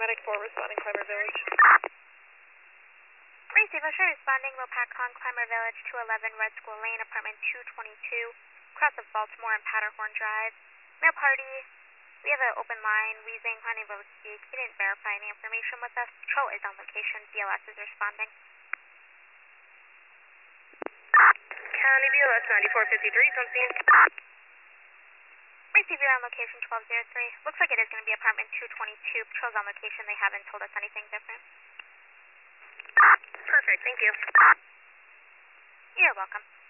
Paramedic 4 responding Climber Village. Receive Usher responding Lopakong, Climber Village 211 Red School Lane, apartment 222, cross of Baltimore and Powderhorn Drive. Male party, we have an open line, wheezing, unable to speak. He didn't verify any information with us. Patrol is on location. BLS is responding. County BLS 9453, come scene. Receive, you're on location 1203. Looks like it is going to be apartment 222. Patrol's on location. They haven't told us anything different. Perfect, thank you. You're welcome.